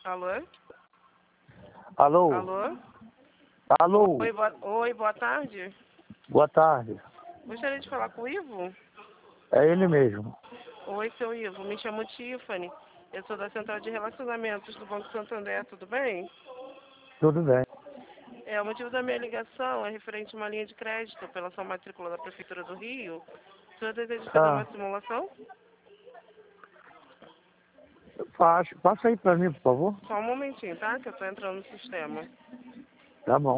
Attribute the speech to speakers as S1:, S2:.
S1: Alô?
S2: Alô?
S1: Alô?
S2: Alô?
S1: Oi, boa tarde.
S2: Boa tarde.
S1: Gostaria de falar com o Ivo?
S2: É ele mesmo.
S1: Oi, seu Ivo. Me chamo Tiffany. Eu sou da Central de Relacionamentos do Banco Santander, tudo bem?
S2: Tudo bem.
S1: O motivo da minha ligação é referente a uma linha de crédito pela sua matrícula da Prefeitura do Rio. O senhor deseja fazer uma simulação?
S2: Passa aí pra mim, por favor.
S1: Só um momentinho, tá? Que eu tô entrando no sistema.
S2: Tá bom.